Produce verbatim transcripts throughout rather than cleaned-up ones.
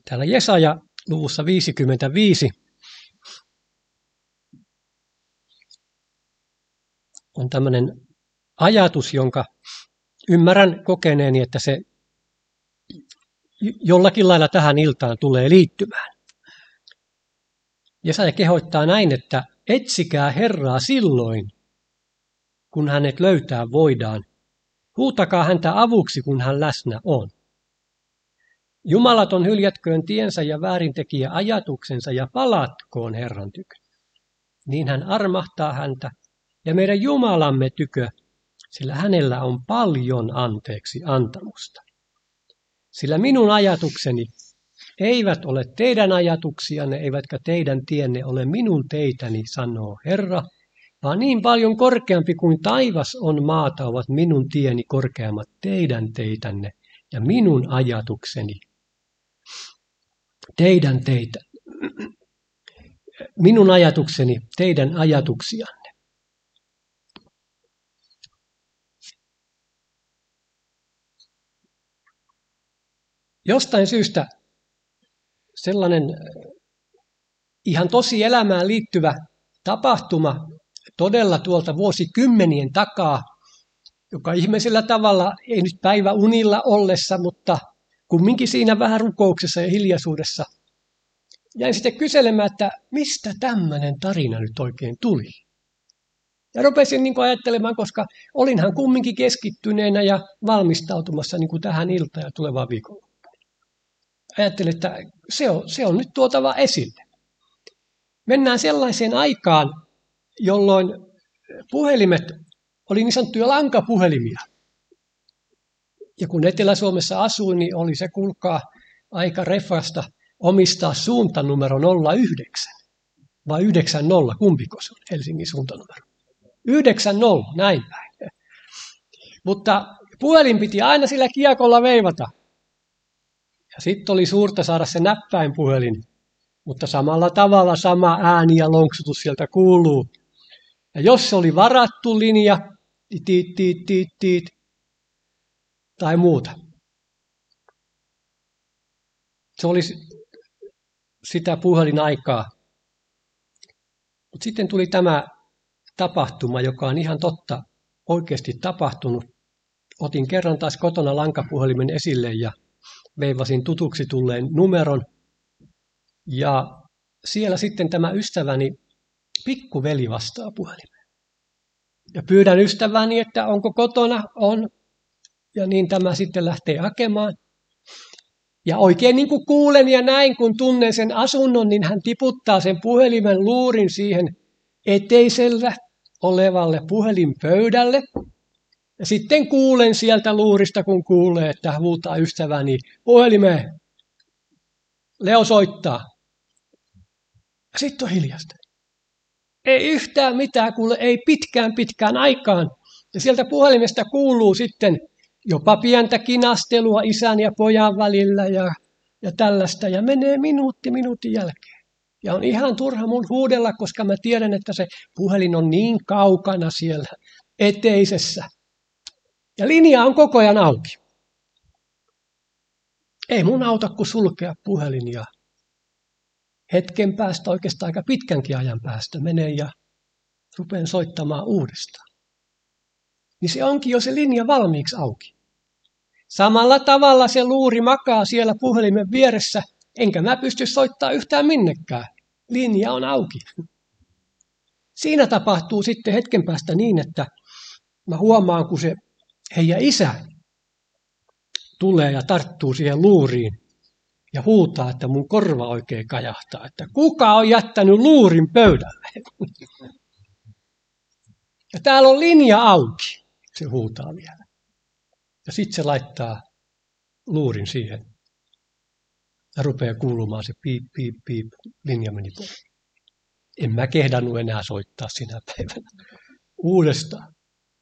Täällä Jesaja luvussa viisikymmentäviisi on tämmöinen ajatus, jonka ymmärrän kokeneeni, että se jollakin lailla tähän iltaan tulee liittymään. Jesaja kehottaa näin, että etsikää Herraa silloin, kun hänet löytää voidaan. Huutakaa häntä avuksi, kun hän läsnä on. Jumalaton hyljätköön tiensä ja väärintekijä ajatuksensa ja palatkoon Herran tykö. Niin hän armahtaa häntä ja meidän Jumalamme tykö, sillä hänellä on paljon anteeksi antamusta. Sillä minun ajatukseni eivät ole teidän ajatuksianne, eivätkä teidän tienne ole minun teitäni, sanoo Herra, vaan niin paljon korkeampi kuin taivas on maata, ovat minun tieni korkeammat teidän teitänne ja minun ajatukseni teidän teitä. Minun ajatukseni teidän ajatuksianne. Jostain syystä sellainen ihan tosi elämään liittyvä tapahtuma todella tuolta vuosikymmenien takaa, joka ihmeisellä tavalla, ei nyt päiväunilla ollessa, mutta kumminkin siinä vähän rukouksessa ja hiljaisuudessa, jäin sitten kyselemään, että mistä tämmöinen tarina nyt oikein tuli. Ja rupesin niin kuin ajattelemaan, koska olinhan kumminkin keskittyneenä ja valmistautumassa niin kuin tähän iltaan ja tulevaan viikolla. Ajattelin, että se on, se on nyt tuotava esille. Mennään sellaiseen aikaan, jolloin puhelimet oli niin sanottuja lankapuhelimia. Ja kun Etelä-Suomessa asuin, niin oli se, kuulkaa, aika refasta omistaa suuntanumero nolla yhdeksän. Vai yhdeksänkymmentä, kumpiko se on Helsingin suuntanumero? yhdeksänkymmentä, näin päin. Mutta puhelin piti aina sillä kiekolla veivata. Ja sitten oli suurta saada se näppäinpuhelin, mutta samalla tavalla sama ääni ja lonksutus sieltä kuuluu. Ja jos se oli varattu linja, niin tiit, tiit, tiit, tiit, tai muuta. Se oli sitä puhelinaikaa. Mutta sitten tuli tämä tapahtuma, joka on ihan totta oikeasti tapahtunut. Otin kerran taas kotona lankapuhelimen esille ja veivasin tutuksi tulleen numeron. Ja siellä sitten tämä ystäväni pikkuveli vastaa puhelimeen. Ja pyydän ystäväni, että onko kotona, on. Ja niin tämä sitten lähtee hakemaan. Ja oikein niin kuin kuulen ja näin, kun tunnen sen asunnon, niin hän tiputtaa sen puhelimen luurin siihen eteisellä olevalle puhelinpöydälle. Ja sitten kuulen sieltä luurista, kun kuulee, että huutaa ystäväni puhelimeen. Leo soittaa. Ja sitten on hiljasta. Ei yhtään mitään, kuule, ei pitkään pitkään aikaan. Ja sieltä puhelimesta kuuluu sitten jopa pientä kinastelua isän ja pojan välillä ja, ja tällaista. Ja menee minuutti minuutin jälkeen. Ja on ihan turha mun huudella, koska mä tiedän, että se puhelin on niin kaukana siellä eteisessä. Ja linja on koko ajan auki. Ei mun auta kuin sulkea puhelin ja hetken päästä, oikeastaan aika pitkänkin ajan päästä, menen ja rupean soittamaan uudestaan. Niin se onkin jo se linja valmiiksi auki. Samalla tavalla se luuri makaa siellä puhelimen vieressä, enkä mä pysty soittamaan yhtään minnekään. Linja on auki. Siinä tapahtuu sitten hetken päästä niin, että mä huomaan, kun se heidän isä tulee ja tarttuu siihen luuriin ja huutaa, että mun korva oikein kajahtaa, että kuka on jättänyt luurin pöydälle? Ja täällä on linja auki, se huutaa vielä. Ja sitten se laittaa luurin siihen ja rupeaa kuulumaan se piip, piip, piip, linja meni pois. En mä kehdannut enää soittaa sinä päivänä uudestaan.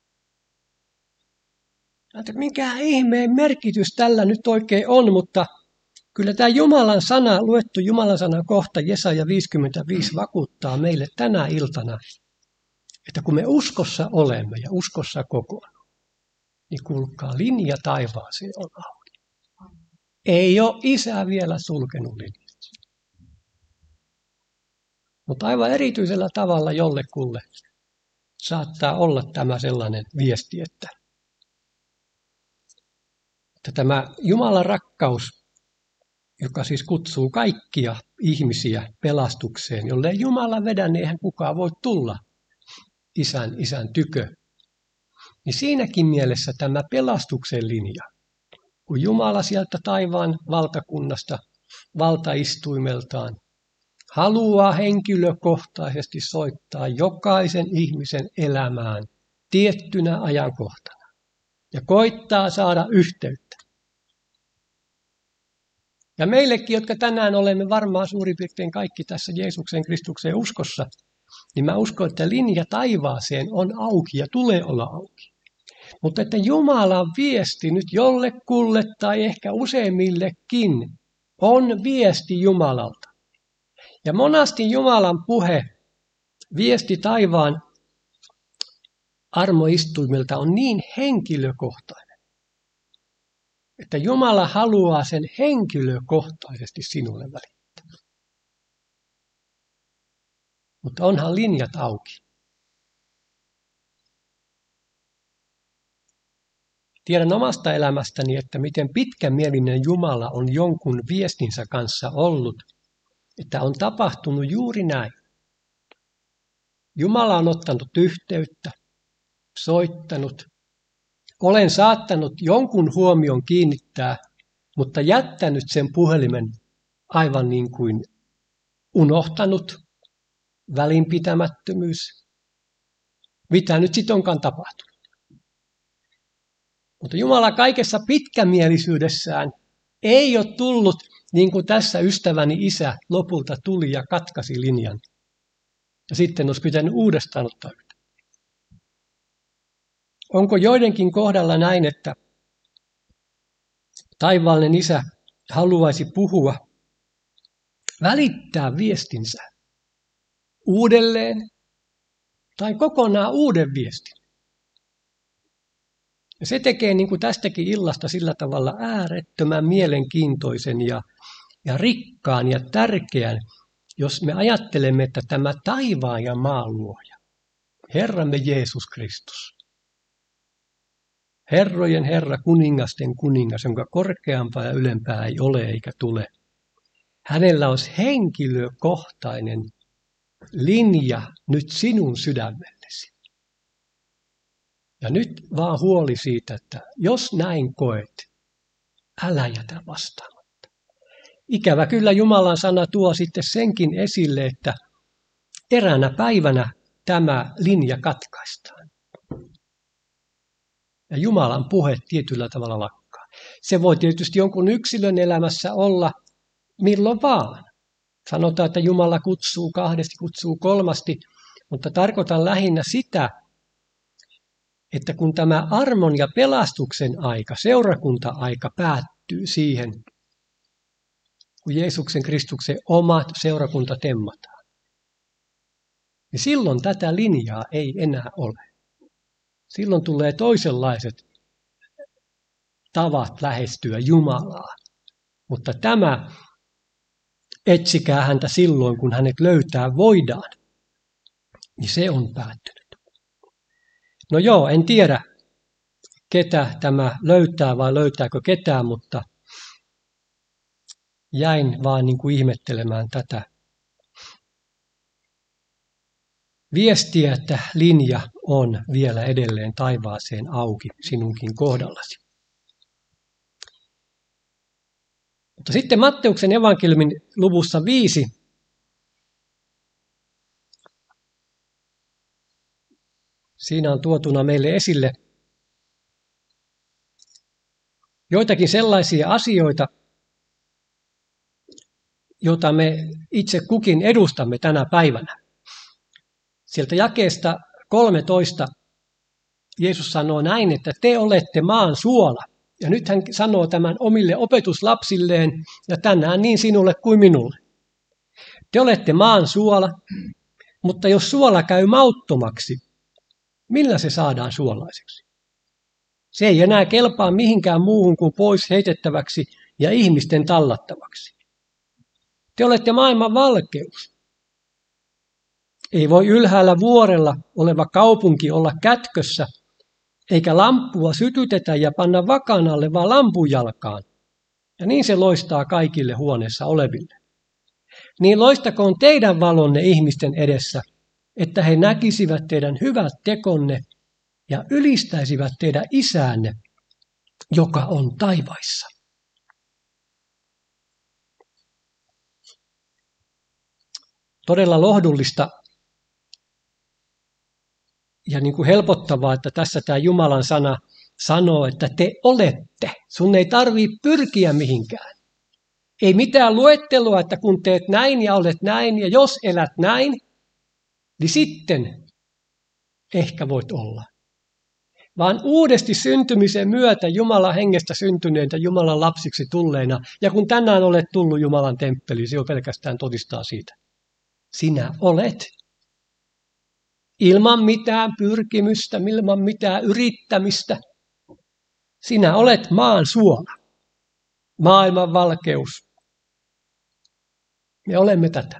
Että mikä ihmeen merkitys tällä nyt oikein on, mutta kyllä tämä Jumalan sana, luettu Jumalan sana kohta Jesaja viisikymmentäviisi vakuuttaa meille tänä iltana, että kun me uskossa olemme ja uskossa kokoonnumme, niin kuulkaa, linja taivaaseen on auki. ei ole isä vielä sulkenut linjaa. Mutta aivan erityisellä tavalla jollekulle saattaa olla tämä sellainen viesti, että, että tämä Jumalan rakkaus, joka siis kutsuu kaikkia ihmisiä pelastukseen, jollei Jumala vedä, niin eihän kukaan voi tulla isän, isän tykö. Niin siinäkin mielessä tämä pelastuksen linja, kun Jumala sieltä taivaan valtakunnasta, valtaistuimeltaan, haluaa henkilökohtaisesti soittaa jokaisen ihmisen elämään tiettynä ajankohtana ja koittaa saada yhteyttä. Ja meillekin, jotka tänään olemme varmaan suurin piirtein kaikki tässä Jeesuksen Kristuksen uskossa, niin mä uskon, että linja taivaaseen on auki ja tulee olla auki. Mutta että Jumalan viesti nyt jollekulle tai ehkä useimmillekin on viesti Jumalalta. Ja monasti Jumalan puhe, viesti taivaan armoistuimilta on niin henkilökohtainen, että Jumala haluaa sen henkilökohtaisesti sinulle välittää. Mutta onhan linjat auki. Tiedän omasta elämästäni, että miten pitkämielinen Jumala on jonkun viestinsä kanssa ollut, että on tapahtunut juuri näin. Jumala on ottanut yhteyttä, soittanut. Olen saattanut jonkun huomion kiinnittää, mutta jättänyt sen puhelimen aivan niin kuin unohtanut, välinpitämättömyys. Mitä nyt sitten onkaan tapahtunut? Mutta Jumala kaikessa pitkämielisyydessään ei ole tullut, niin kuin tässä ystäväni isä lopulta tuli ja katkaisi linjan. Ja sitten olisi pitänyt uudestaan ottaa yhteyttä. Onko joidenkin kohdalla näin, että taivaallinen isä haluaisi puhua, välittää viestinsä uudelleen tai kokonaan uuden viestin? Ja se tekee niin kuin tästäkin illasta sillä tavalla äärettömän mielenkiintoisen ja, ja rikkaan ja tärkeän, jos me ajattelemme, että tämä taivaan ja maan luoja, Herramme Jeesus Kristus, Herrojen Herra, kuningasten kuningas, jonka korkeampaa ja ylempää ei ole eikä tule, hänellä olisi henkilökohtainen linja nyt sinun sydämellesi. Ja nyt vaan huoli siitä, että jos näin koet, älä jätä vastaamatta. Ikävä kyllä Jumalan sana tuo sitten senkin esille, että eräänä päivänä tämä linja katkaistaan. Ja Jumalan puhe tietyllä tavalla lakkaa. Se voi tietysti jonkun yksilön elämässä olla milloin vaan. Sanotaan, että Jumala kutsuu kahdesti, kutsuu kolmasti, mutta tarkoitan lähinnä sitä, että kun tämä armon ja pelastuksen aika, seurakunta-aika päättyy siihen, kun Jeesuksen Kristuksen oma seurakunta temmataan, niin silloin tätä linjaa ei enää ole. Silloin tulee toisenlaiset tavat lähestyä Jumalaa. Mutta tämä etsikää häntä silloin, kun hänet löytää voidaan, niin se on päättynyt. No joo, en tiedä, ketä tämä löytää vai löytääkö ketään, mutta jäin vaan niin kuin ihmettelemään tätä viestiä, että linja on vielä edelleen taivaaseen auki sinunkin kohdallasi. Mutta sitten Matteuksen evankeliumin luvussa viisi. Siinä on tuotuna meille esille joitakin sellaisia asioita, joita me itse kukin edustamme tänä päivänä. Sieltä jakeesta kolmetoista Jeesus sanoo näin, että te olette maan suola. Ja nyt hän sanoo tämän omille opetuslapsilleen ja tänään niin sinulle kuin minulle. Te olette maan suola, mutta jos suola käy mauttomaksi, millä se saadaan suolaiseksi? Se ei enää kelpaa mihinkään muuhun kuin pois heitettäväksi ja ihmisten tallattavaksi. Te olette maailman valkeus. Ei voi ylhäällä vuorella oleva kaupunki olla kätkössä, eikä lamppua sytytetä ja panna vakan alle, vaan lampun jalkaan. Ja niin se loistaa kaikille huoneessa oleville. Niin loistakoon teidän valonne ihmisten edessä, että he näkisivät teidän hyvät tekonne ja ylistäisivät teidän isäänne, joka on taivaissa. Todella lohdullista ja niin kuin helpottavaa, että tässä tämä Jumalan sana sanoo, että te olette. Sun ei tarvitse pyrkiä mihinkään. Ei mitään luettelua, että kun teet näin ja olet näin ja jos elät näin, niin sitten ehkä voit olla. Vaan uudesti syntymisen myötä Jumalan hengestä syntyneitä Jumalan lapsiksi tulleina. Ja kun tänään olet tullut Jumalan temppeliin, se jo pelkästään todistaa siitä. Sinä olet. Ilman mitään pyrkimystä, ilman mitään yrittämistä. Sinä olet maan suola. Maailman valkeus. Me olemme tätä.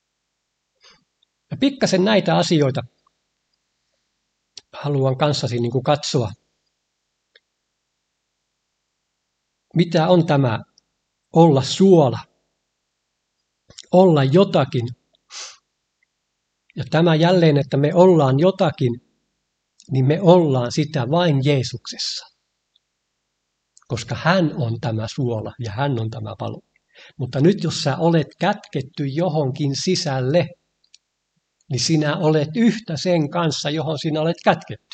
Ja pikkasen näitä asioita haluan kanssasi niin kuin katsoa. Mitä on tämä olla suola? Olla jotakin. Ja tämä jälleen, että me ollaan jotakin, niin me ollaan sitä vain Jeesuksessa. Koska hän on tämä suola ja hän on tämä valo. Mutta nyt jos sä olet kätketty johonkin sisälle, niin sinä olet yhtä sen kanssa, johon sinä olet kätketty.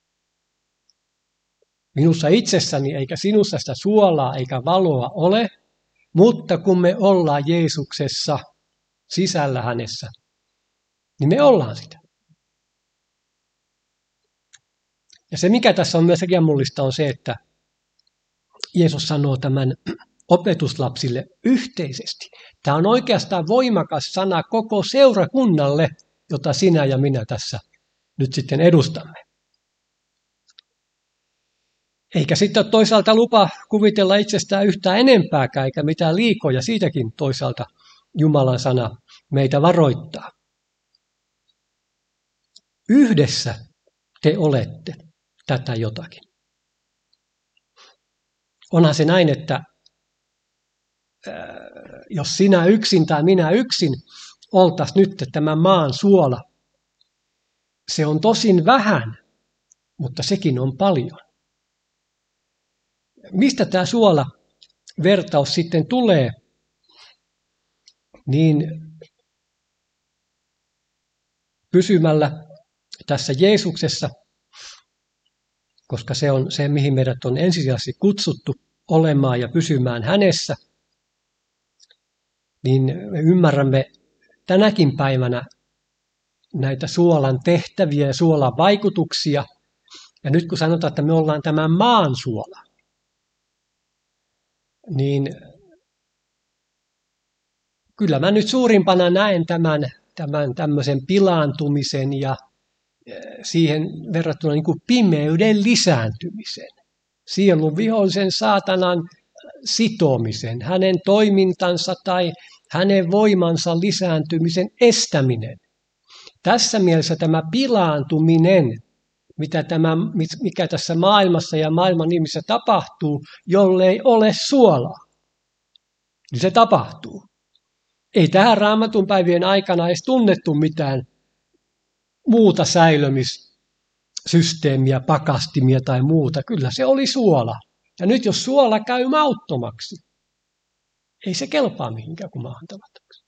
Minussa itsessäni eikä sinussa sitä suolaa eikä valoa ole, mutta kun me ollaan Jeesuksessa, sisällä hänessä, niin me ollaan sitä. Ja se mikä tässä on myös riemmullista on se, että Jeesus sanoo tämän opetuslapsille yhteisesti. Tämä on oikeastaan voimakas sana koko seurakunnalle, jota sinä ja minä tässä nyt sitten edustamme. Eikä sitten ole toisaalta lupa kuvitella itsestään yhtään enempääkään, eikä mitään liikoja. Siitäkin toisaalta Jumalan sana meitä varoittaa. Yhdessä te olette tätä jotakin. Onhan se näin, että jos sinä yksin tai minä yksin oltaisiin nyt tämän maan suola, se on tosin vähän, mutta sekin on paljon. Mistä tämä suola-vertaus sitten tulee? Niin pysymällä tässä Jeesuksessa, koska se on se, mihin meidät on ensisijaisesti kutsuttu olemaan ja pysymään hänessä, niin me ymmärrämme tänäkin päivänä näitä suolan tehtäviä ja suolan vaikutuksia. Ja nyt kun sanotaan, että me ollaan tämän maan suola, niin kyllä mä nyt suurimpana näen tämän, tämän tämmöisen pilaantumisen ja siihen verrattuna niin kuin pimeyden lisääntymisen. Sielun vihollisen saatanan sitomisen, hänen toimintansa tai hänen voimansa lisääntymisen estäminen. Tässä mielessä tämä pilaantuminen, mitä tämä, mikä tässä maailmassa ja maailman ihmisissä tapahtuu, jollei ole suolaa, niin se tapahtuu. Ei tähän Raamatun päivien aikana edes tunnettu mitään muuta säilömissysteemiä, pakastimia tai muuta. Kyllä se oli suola. Ja nyt jos suola käy mauttomaksi, ei se kelpaa mihinkään kuin maahantavataksi.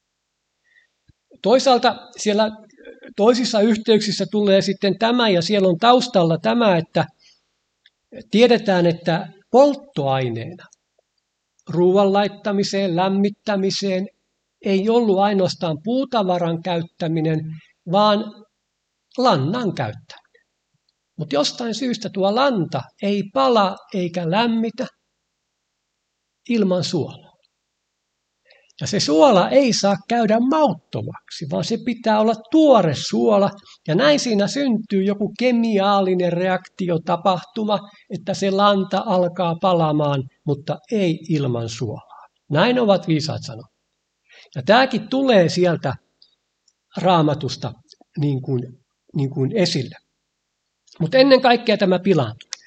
Toisaalta siellä toisissa yhteyksissä tulee sitten tämä, ja siellä on taustalla tämä, että tiedetään, että polttoaineena ruoan laittamiseen, lämmittämiseen ei ollut ainoastaan puutavaran käyttäminen, vaan lannan käyttäminen. Mutta jostain syystä tuo lanta ei pala eikä lämmitä ilman suolaa. Ja se suola ei saa käydä mauttomaksi, vaan se pitää olla tuore suola. Ja näin siinä syntyy joku kemiaalinen reaktiotapahtuma, että se lanta alkaa palamaan, mutta ei ilman suolaa. Näin ovat viisaat sanot. Ja tämäkin tulee sieltä Raamatusta niin kuin, niin kuin esille. Mutta ennen kaikkea tämä pilaantuminen.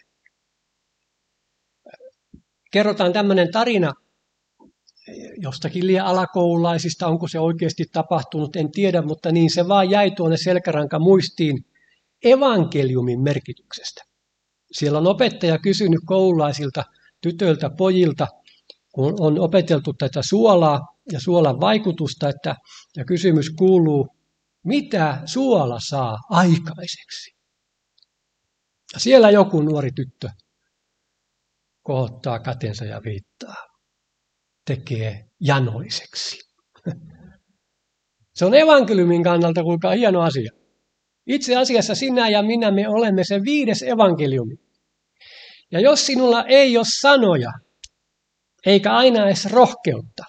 Kerrotaan tämmöinen tarina jostakin liian alakoululaisista, onko se oikeasti tapahtunut, en tiedä, mutta niin se vaan jäi tuonne selkäranka muistiin evankeliumin merkityksestä. Siellä on opettaja kysynyt koululaisilta, tytöiltä, pojilta, kun on opeteltu tätä suolaa ja suolan vaikutusta, että, ja kysymys kuuluu, mitä suola saa aikaiseksi? Ja siellä joku nuori tyttö kohottaa kätensä ja viittaa. Tekee janoiseksi. Se on evankeliumin kannalta kuinka hieno asia. Itse asiassa sinä ja minä me olemme se viides evankeliumi. Ja jos sinulla ei ole sanoja, eikä aina edes rohkeutta,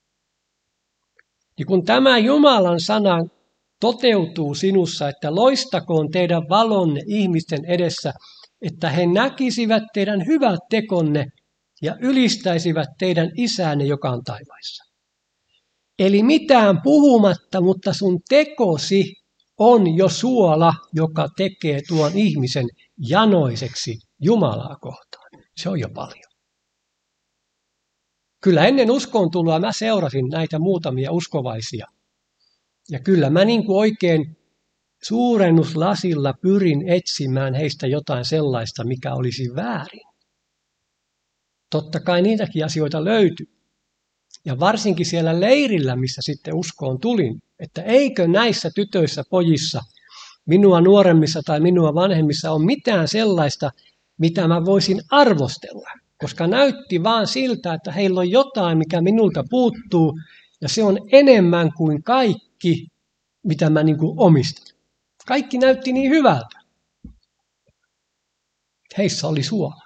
niin kun tämä Jumalan sana toteutuu sinussa, että loistakoon teidän valonne ihmisten edessä, että he näkisivät teidän hyvät tekonne ja ylistäisivät teidän isänne, joka on taivaissa. Eli mitään puhumatta, mutta sun tekosi on jo suola, joka tekee tuon ihmisen janoiseksi Jumalaa kohtaan. Se on jo paljon. Kyllä ennen uskoon tuloa mä seurasin näitä muutamia uskovaisia. Ja kyllä mä niin kuin oikein suurennuslasilla pyrin etsimään heistä jotain sellaista, mikä olisi väärin. Totta kai niitäkin asioita löytyy. Ja varsinkin siellä leirillä, missä sitten uskoon tulin, että eikö näissä tytöissä, pojissa, minua nuoremmissa tai minua vanhemmissa ole mitään sellaista, mitä mä voisin arvostella. Koska näytti vaan siltä, että heillä on jotain, mikä minulta puuttuu, ja se on enemmän kuin kaikki, mitä mä niin kuin omistan. Kaikki näytti niin hyvältä. Heissä oli suola.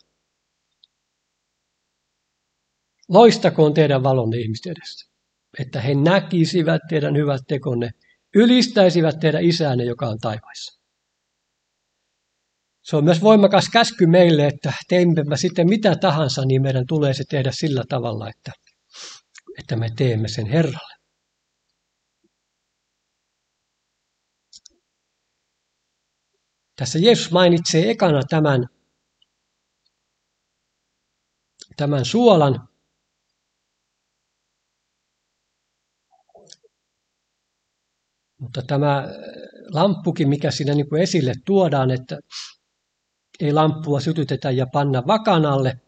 Loistakoon teidän valonne ihmisten edessä, että he näkisivät teidän hyvät tekonne, ylistäisivät teidän isänne, joka on taivaissa. Se on myös voimakas käsky meille, että teemme sitten mitä tahansa, niin meidän tulee se tehdä sillä tavalla, että, että me teemme sen Herralle. Tässä Jeesus mainitsee ekana tämän, tämän suolan. Mutta tämä lamppukin, mikä siinä niin kuin esille tuodaan, että ei lamppua sytytetä ja panna vakanalle.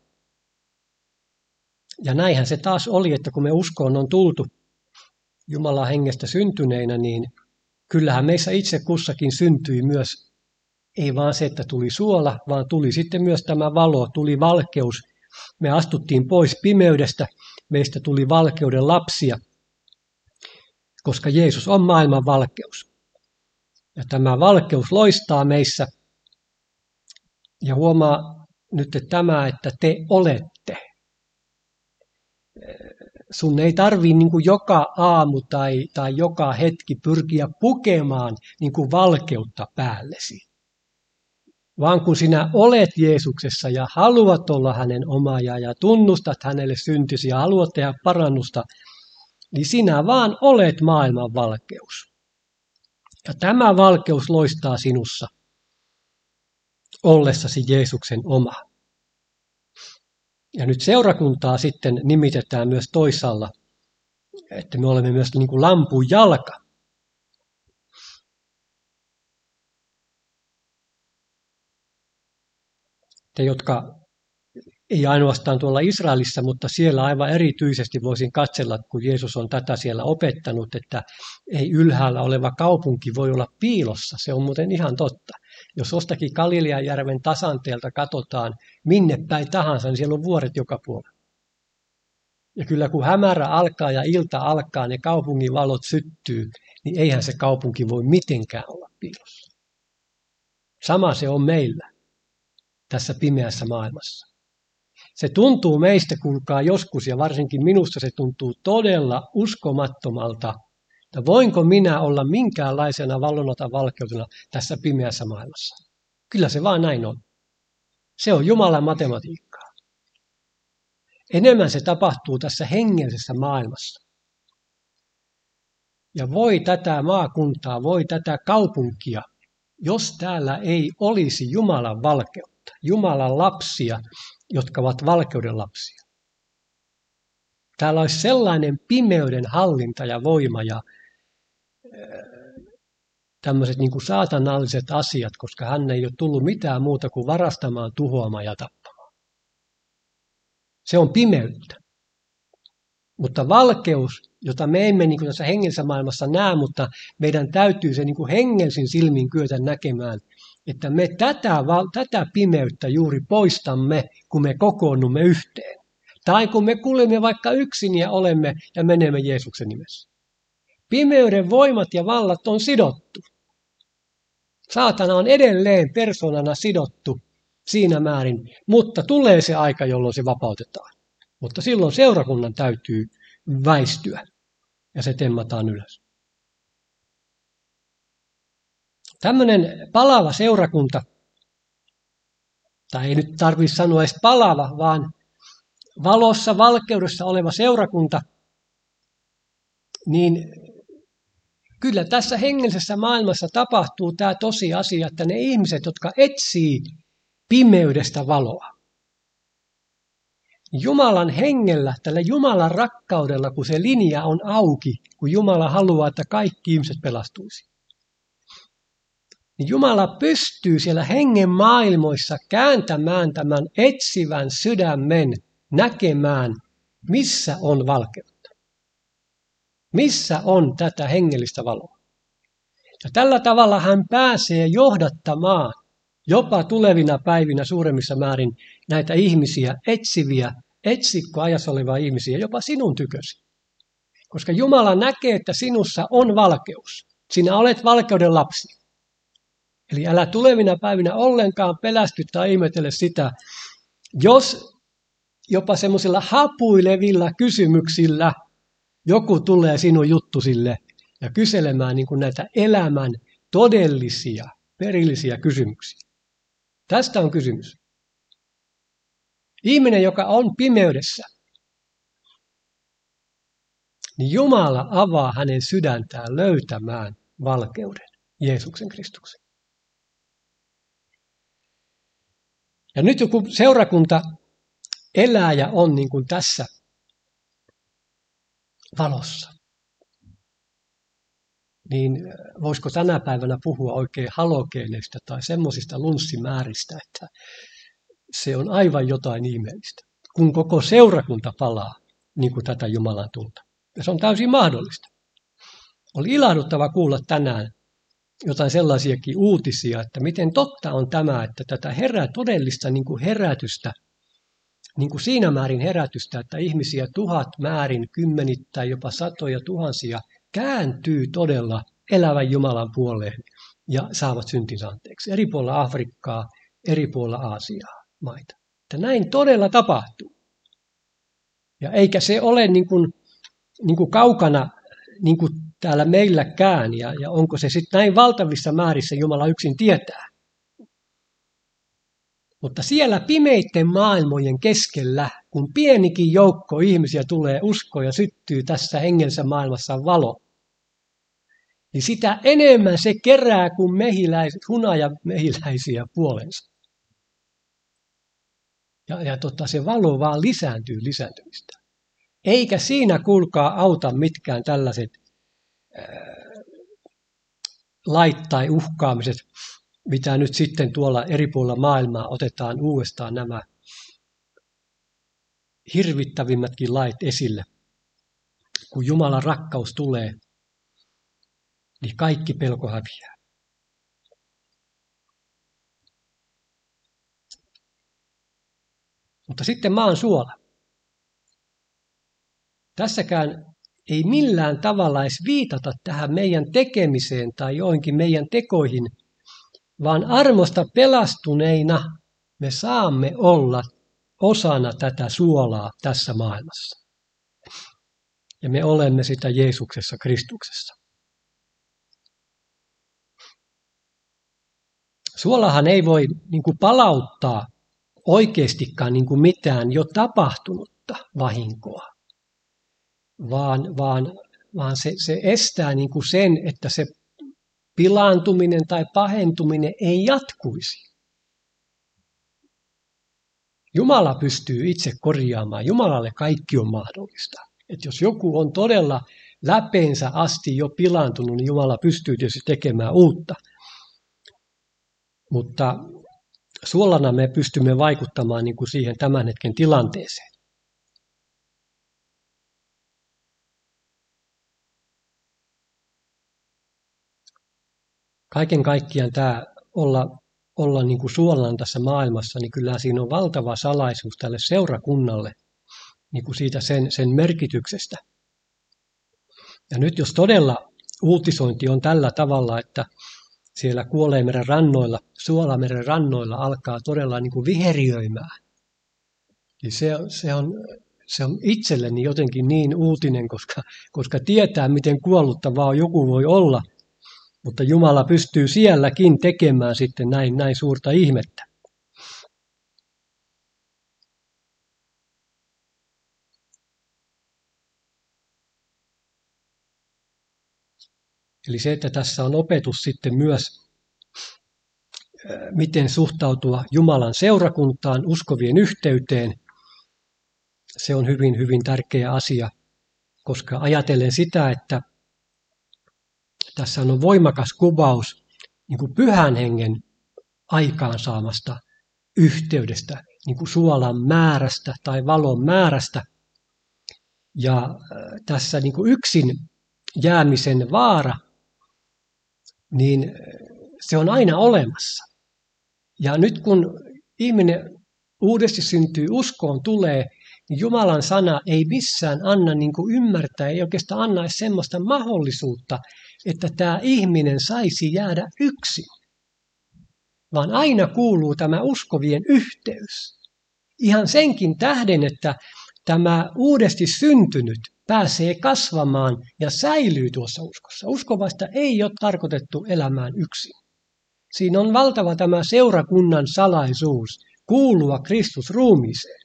Ja näinhän se taas oli, että kun me uskoon on tultu Jumalan hengestä syntyneinä, niin kyllähän meissä itse kussakin syntyi myös, ei vaan se, että tuli suola, vaan tuli sitten myös tämä valo, tuli valkeus. Me astuttiin pois pimeydestä, meistä tuli valkeuden lapsia, koska Jeesus on maailman valkeus. Ja tämä valkeus loistaa meissä. Ja huomaa nyt että tämä, että te olette. Sun ei tarvitse niin kuin joka aamu tai, tai joka hetki pyrkiä pukemaan niin kuin valkeutta päällesi. Vaan kun sinä olet Jeesuksessa ja haluat olla hänen omaja ja tunnustat hänelle syntisi ja haluat tehdä parannusta, niin sinä vaan olet maailman valkeus. Ja tämä valkeus loistaa sinussa ollessasi Jeesuksen oma. Ja nyt seurakuntaa sitten nimitetään myös toisaalla, että me olemme myös niin kuin lampun jalka. Te, jotka ei ainoastaan tuolla Israelissa, mutta siellä aivan erityisesti voisin katsella, kun Jeesus on tätä siellä opettanut, että ei ylhäällä oleva kaupunki voi olla piilossa. Se on muuten ihan totta. Jos jostakin Galileanjärven tasanteelta katsotaan minne päin tahansa, niin siellä on vuoret joka puolella. Ja kyllä kun hämärä alkaa ja ilta alkaa, ne kaupungin valot syttyy, niin eihän se kaupunki voi mitenkään olla piilossa. Sama se on meillä tässä pimeässä maailmassa. Se tuntuu meistä, kuulkaa joskus, ja varsinkin minusta se tuntuu todella uskomattomalta, että voinko minä olla minkäänlaisena vallonata valkeutena tässä pimeässä maailmassa. Kyllä se vaan näin on. Se on Jumalan matematiikkaa. Enemmän se tapahtuu tässä hengellisessä maailmassa. Ja voi tätä maakuntaa, voi tätä kaupunkia, jos täällä ei olisi Jumalan valkeutta, Jumalan lapsia, jotka ovat valkeuden lapsia. Täällä olisi sellainen pimeyden hallinta ja voima ja tämmöiset niin kuin saatanalliset asiat, koska hän ei ole tullut mitään muuta kuin varastamaan, tuhoamaan ja tappamaan. Se on pimeyttä. Mutta valkeus, jota me emme niin kuin tässä hengellisessä maailmassa näe, mutta meidän täytyy se niin kuin hengellisin silmin kyetä näkemään, että me tätä, tätä pimeyttä juuri poistamme, kun me kokoonnumme yhteen. Tai kun me kuljemme vaikka yksin ja olemme ja menemme Jeesuksen nimessä. Pimeyden voimat ja vallat on sidottu. Saatana on edelleen persoonana sidottu siinä määrin, mutta tulee se aika, jolloin se vapautetaan. Mutta silloin seurakunnan täytyy väistyä ja se temmataan ylös. Tämmöinen palava seurakunta, tai ei nyt tarvitse sanoa edes palava, vaan valossa, valkeudessa oleva seurakunta, niin kyllä tässä hengellisessä maailmassa tapahtuu tämä tosiasia, että ne ihmiset, jotka etsii pimeydestä valoa, Jumalan hengellä, tällä Jumalan rakkaudella, kun se linja on auki, kun Jumala haluaa, että kaikki ihmiset pelastuisi. Niin Jumala pystyy siellä hengen maailmoissa kääntämään tämän etsivän sydämen näkemään, missä on valkeutta. Missä on tätä hengellistä valoa. Ja tällä tavalla hän pääsee johdattamaan jopa tulevina päivinä suuremmissa määrin näitä ihmisiä, etsiviä, etsikkoajassa olevia ihmisiä, jopa sinun tykösi. Koska Jumala näkee, että sinussa on valkeus. Sinä olet valkeuden lapsi. Eli älä tulevina päivinä ollenkaan pelästy tai ihmetele sitä, jos jopa semmoisilla hapuilevilla kysymyksillä joku tulee sinun juttusille ja kyselemään niin kuin näitä elämän todellisia, perillisiä kysymyksiä. Tästä on kysymys. Ihminen, joka on pimeydessä, niin Jumala avaa hänen sydäntään löytämään valkeuden, Jeesuksen Kristuksen. Ja nyt joku seurakunta elää ja on niin kuin tässä valossa, niin voisiko tänä päivänä puhua oikein halogeeneista tai semmoisista lunssimääristä, että se on aivan jotain ihmeellistä, kun koko seurakunta palaa niin kuin tätä Jumalan tulta. Ja se on täysin mahdollista. Oli ilahduttava kuulla tänään jotain sellaisiakin uutisia, että miten totta on tämä, että tätä herää todellista niin kuin herätystä, niin kuin siinä määrin herätystä, että ihmisiä tuhat määrin, kymmenittäin, jopa satoja tuhansia kääntyy todella elävän Jumalan puoleen ja saavat syntinsä anteeksi. Eri puolilla Afrikkaa, eri puolilla Aasiaa maita. Että näin todella tapahtuu. Ja eikä se ole niin kuin, niin kuin kaukana niin kuin täällä meilläkään. Ja, ja onko se sitten näin valtavissa määrissä, Jumala yksin tietää. Mutta siellä pimeitten maailmojen keskellä, kun pienikin joukko ihmisiä tulee uskoon ja syttyy tässä hengellisessä maailmassa valo, niin sitä enemmän se kerää kuin mehiläiset, hunajamehiläisiä puolensa. Ja, ja tota, se valo vaan lisääntyy lisääntymistä. Eikä siinä, kuulkaa, auta mitkään tällaiset ää, lait tai uhkaamiset, mitä nyt sitten tuolla eri puolilla maailmaa otetaan uudestaan nämä hirvittävimmätkin lait esille. Kun Jumalan rakkaus tulee, niin kaikki pelko häviää. Mutta sitten maan suola. Tässäkään ei millään tavalla edes viitata tähän meidän tekemiseen tai joihinkin meidän tekoihin, vaan armosta pelastuneina me saamme olla osana tätä suolaa tässä maailmassa. Ja me olemme sitä Jeesuksessa, Kristuksessa. Suolahan ei voi niin kuin palauttaa oikeastikaan niin kuin mitään jo tapahtunutta vahinkoa, vaan, vaan, vaan se, se estää niin kuin sen, että se pilaantuminen tai pahentuminen ei jatkuisi. Jumala pystyy itse korjaamaan. Jumalalle kaikki on mahdollista. Että jos joku on todella läpeensä asti jo pilaantunut, niin Jumala pystyy tietysti tekemään uutta. Mutta suolana me pystymme vaikuttamaan niin kuin siihen tämän hetken tilanteeseen. Kaiken kaikkiaan tämä olla, olla niin kuin suolana tässä maailmassa, niin kyllä siinä on valtava salaisuus tälle seurakunnalle niin kuin siitä sen, sen merkityksestä. Ja nyt jos todella uutisointi on tällä tavalla, että siellä Kuoleenmeren rannoilla, Suolameren rannoilla alkaa todella niin kuin viheriöimään, niin se, se, on, se on itselleni jotenkin niin uutinen, koska, koska tietää, miten kuolluttavaa joku voi olla, mutta Jumala pystyy sielläkin tekemään sitten näin, näin suurta ihmettä. Eli se, että tässä on opetus sitten myös, miten suhtautua Jumalan seurakuntaan, uskovien yhteyteen, se on hyvin, hyvin tärkeä asia, koska ajatellen sitä, että tässä on voimakas kuvaus niin kuin pyhän hengen aikaansaamasta yhteydestä, niin kuin suolan määrästä tai valon määrästä. Ja tässä niin kuin yksin jäämisen vaara, niin se on aina olemassa. Ja nyt kun ihminen uudesti syntyy, uskoon tulee, niin Jumalan sana ei missään anna niin kuin ymmärtää, ei oikeastaan anna edes semmoista mahdollisuutta, että tämä ihminen saisi jäädä yksin. Vaan aina kuuluu tämä uskovien yhteys. Ihan senkin tähden, että tämä uudesti syntynyt pääsee kasvamaan ja säilyy tuossa uskossa. Uskovaista ei ole tarkoitettu elämään yksin. Siinä on valtava tämä seurakunnan salaisuus, kuulua Kristus ruumiiseen.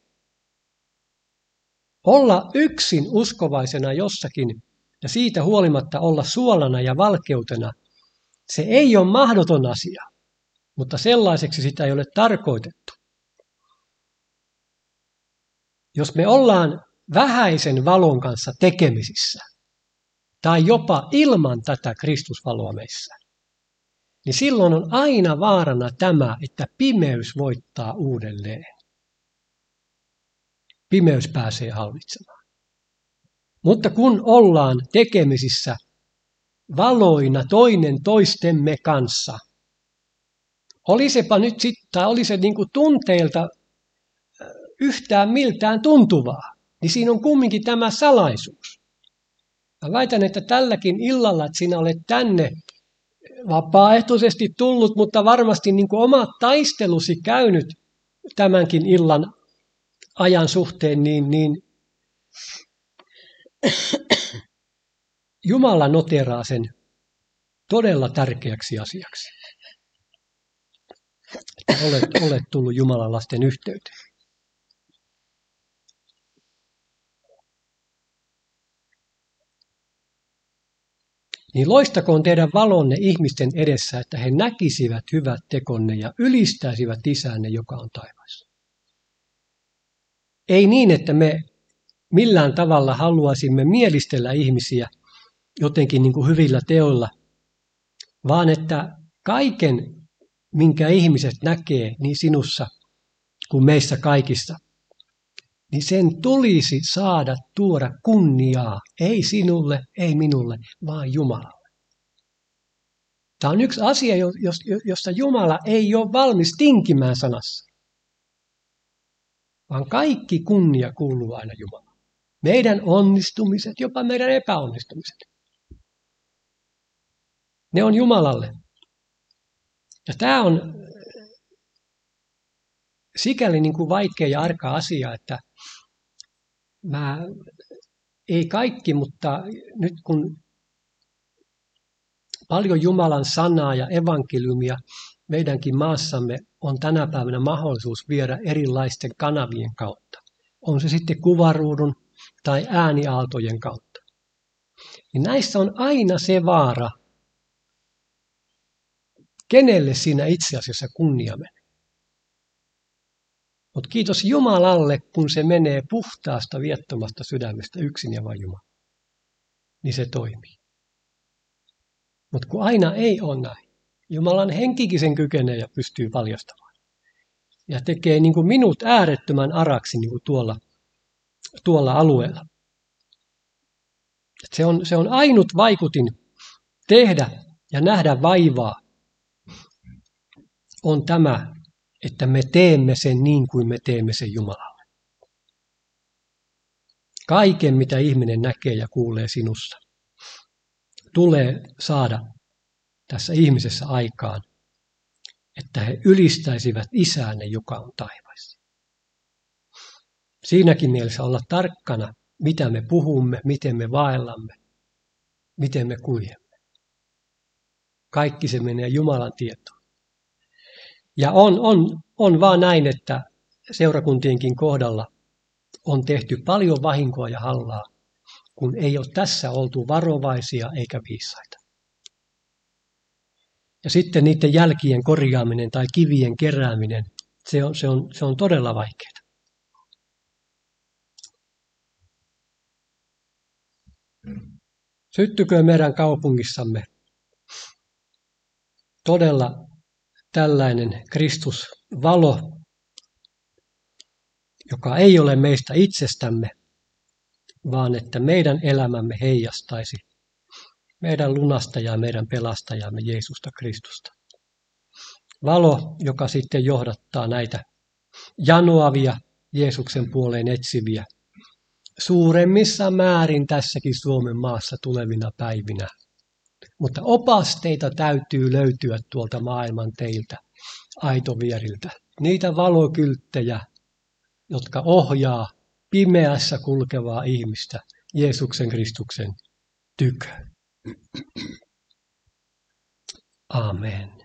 Olla yksin uskovaisena jossakin ja siitä huolimatta olla suolana ja valkeutena, se ei ole mahdoton asia, mutta sellaiseksi sitä ei ole tarkoitettu. Jos me ollaan vähäisen valon kanssa tekemisissä, tai jopa ilman tätä Kristusvaloa meissä, niin silloin on aina vaarana tämä, että pimeys voittaa uudelleen. Pimeys pääsee hallitsemaan. Mutta kun ollaan tekemisissä valoina toinen toistemme kanssa, oli sepa nyt sitten, tai oli se niin kuin tunteilta yhtään miltään tuntuvaa, niin siinä on kumminkin tämä salaisuus. Mä väitän, että tälläkin illalla, että sinä olet tänne vapaaehtoisesti tullut, mutta varmasti niin kuin omat taistelusi käynyt tämänkin illan ajan suhteen, niin, niin Jumala noteraa sen todella tärkeäksi asiaksi. Olet, olet tullut Jumalan lasten yhteyteen. Niin loistakoon teidän valonne ihmisten edessä, että he näkisivät hyvät tekonne ja ylistäisivät Isänne, joka on taivaassa. Ei niin, että me millään tavalla haluaisimme mielistellä ihmisiä jotenkin niin kuin hyvillä teoilla, vaan että kaiken, minkä ihmiset näkee niin sinussa kuin meissä kaikissa, niin sen tulisi saada tuoda kunniaa, ei sinulle, ei minulle, vaan Jumalalle. Tämä on yksi asia, josta Jumala ei ole valmis tinkimään sanassa, vaan kaikki kunnia kuuluu aina Jumalalle. Meidän onnistumiset, jopa meidän epäonnistumiset, ne on Jumalalle. Ja tämä on sikäli niin kuin vaikea ja arka asia, että mä, ei kaikki, mutta nyt kun paljon Jumalan sanaa ja evankeliumia meidänkin maassamme on tänä päivänä mahdollisuus viedä erilaisten kanavien kautta. On se sitten kuvaruudun tai ääniaaltojen kautta. Niin näissä on aina se vaara, kenelle siinä itse asiassa kunnia menee. Mutta kiitos Jumalalle, kun se menee puhtaasta, viattomasta sydämestä yksin ja vain Jumala, niin se toimii. Mutta kun aina ei ole näin, Jumalan henkikin sen kykenee ja pystyy paljastamaan. Ja tekee niin kuin minut äärettömän araksi niin kuin tuolla, tuolla alueella. Se on, se on ainut vaikutin tehdä ja nähdä vaivaa on tämä, että me teemme sen niin kuin me teemme sen Jumalalle. Kaiken, mitä ihminen näkee ja kuulee sinussa, tulee saada tässä ihmisessä aikaan, että he ylistäisivät Isäänne, joka on taivaissa. Siinäkin mielessä olla tarkkana, mitä me puhumme, miten me vaellamme, miten me kuljemme. Kaikki se menee Jumalan tietoon. Ja on, on, on vaan näin, että seurakuntienkin kohdalla on tehty paljon vahinkoa ja hallaa, kun ei ole tässä oltu varovaisia eikä viisaita. Ja sitten niiden jälkien korjaaminen tai kivien kerääminen, se on, se on, se on todella vaikeaa. Syttykö meidän kaupungissamme todella tällainen Kristusvalo, joka ei ole meistä itsestämme, vaan että meidän elämämme heijastaisi meidän lunastajaa, meidän pelastajaamme Jeesusta Kristusta. Valo, joka sitten johdattaa näitä janoavia Jeesuksen puoleen etsiviä suuremmissa määrin tässäkin Suomen maassa tulevina päivinä. Mutta opasteita täytyy löytyä tuolta maailman teiltä, aitovieriltä. Niitä valokylttejä, jotka ohjaa pimeässä kulkevaa ihmistä Jeesuksen Kristuksen tykö. Amen.